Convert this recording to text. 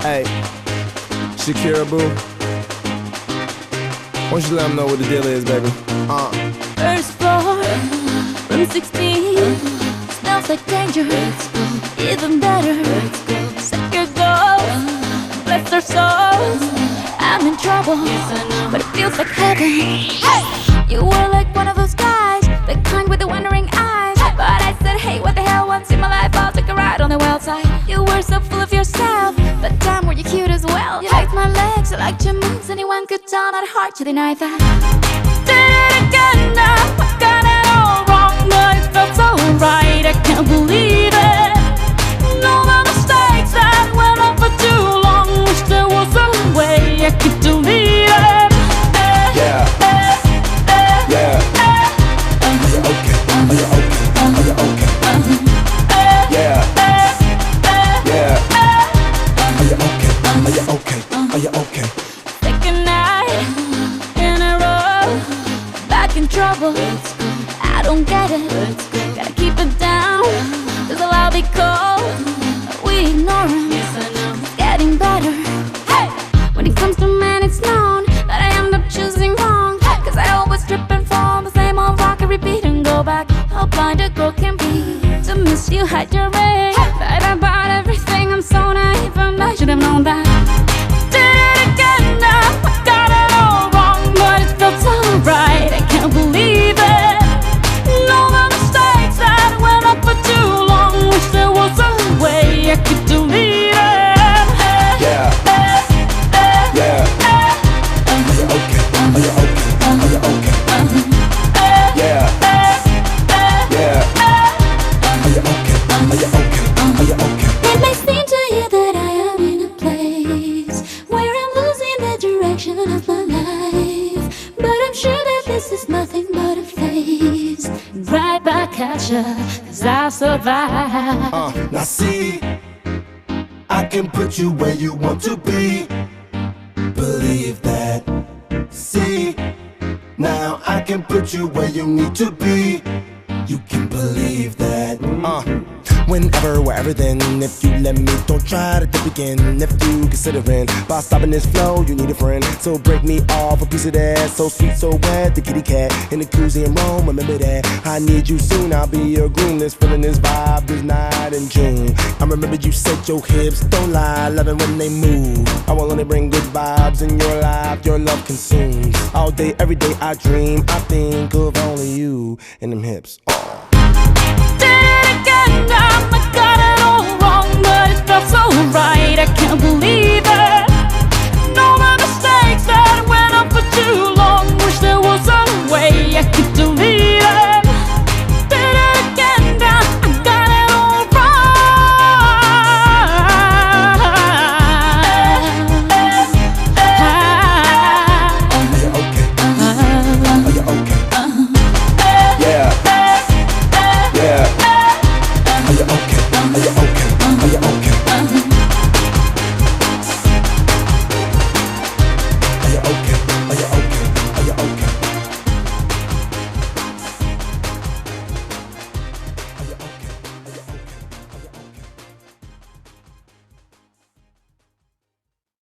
Hey, Shakira, boo. Why don't you let them know what the deal is, baby? First floor, room 16. Smells like danger. Even better. Second goal, bless our souls. I'm in trouble, but it feels like heaven. Hey! You were like one of those guys, the kind with the wondering eyes. But I said, hey, what the hell? Once in my life, I'll take a ride on the wild side. You were so full of yourself, but damn, were you cute as well. You liked my legs, you liked your moves. Anyone could tell, not hard to deny that. Did it again now, I got it all wrong, but it felt so right. I can't believe it. All the mistakes that went on for too long. Wish there was a way I could delete it. Yeah. Yeah. Are you okay? Are you okay? Are you okay? Yeah. Yeah. Are you okay? Are you okay? Are you okay? Second night in a row, back in trouble. I don't get it. Gotta keep it down, 'cause I'll be cold. We ignore him. It's getting better. Hey! When it comes to men, it's known that I end up choosing wrong, 'cause I always trip and fall. The same old rock, I repeat and go back. How blind a girl can be to miss you, hide your ring. Right about everything, I'm so naive, and I should have known that. Did it again now, I got it all wrong, but it felt so right. I can't believe it. All the mistakes that went on for too long. Wish there was a way I could delete it. Yeah. Yeah. Are you okay? Are you okay? Are you okay? Yeah. Yeah. Are you okay? Are you okay? Are you okay? It may seem to you that I am in a place where I'm losing the direction of my life, but I'm sure that this is nothing but a phase. Right back at ya, 'cause I'll survive. Now see, I can put you where you want to be. Believe that. See, now I can put you where you need to be. You can believe that. Whenever, wherever, then if you let me, don't try to dip again. If you considering by stopping this flow, you need a friend. So break me off a piece of that, so sweet, so wet. The kitty cat in the koozie in Rome. Remember that I need you soon. I'll be your groom. This feeling, this vibe, this night in June. I remember you said your hips don't lie, loving when they move. I will only bring good vibes in your life. Your love consumes all day, every day. I dream, I think of only you and them hips. Did it again now, I got it all wrong, but it felt so right. I can't